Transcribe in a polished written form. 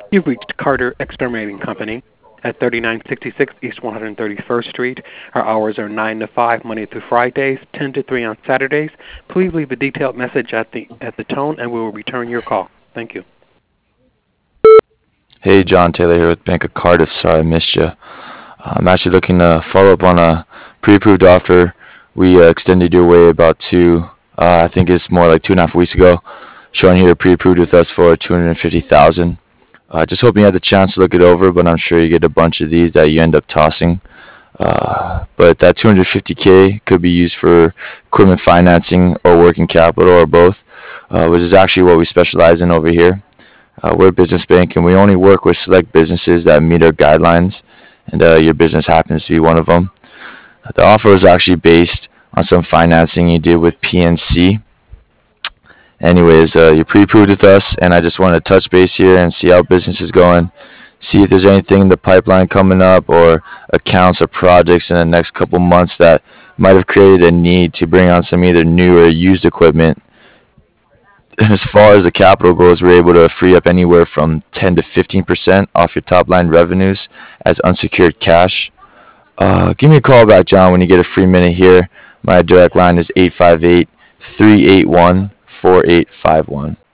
You've reached Carter Exterminating Company at 3966 East 131st Street. Our hours are 9 to 5 Monday through Fridays, 10 to 3 on Saturdays. Please leave a detailed message at the tone and we will return your call. Thank you. Hey, John Taylor here with Bank of Cardiff. Sorry I missed you. I'm actually looking to follow up on a pre-approved offer. We extended your way about I think it's more like 2.5 weeks ago. Showing here pre-approved with us for 250,000. Just hoping you had the chance to look it over, but I'm sure you get a bunch of these that you end up tossing. But that 250K could be used for equipment financing or working capital or both, which is actually what we specialize in over here. We're a business bank and we only work with select businesses that meet our guidelines, and your business happens to be one of them. The offer was actually based on some financing you did with PNC. Anyways, you're pre-approved with us, and I just wanted to touch base here and see how business is going. See if there's anything in the pipeline coming up or accounts or projects in the next couple months that might have created a need to bring on some either new or used equipment. And as far as the capital goes, we're able to free up anywhere from 10 to 15% off your top line revenues as unsecured cash. Give me a call back, John, when you get a free minute here. My direct line is 858 381 4851.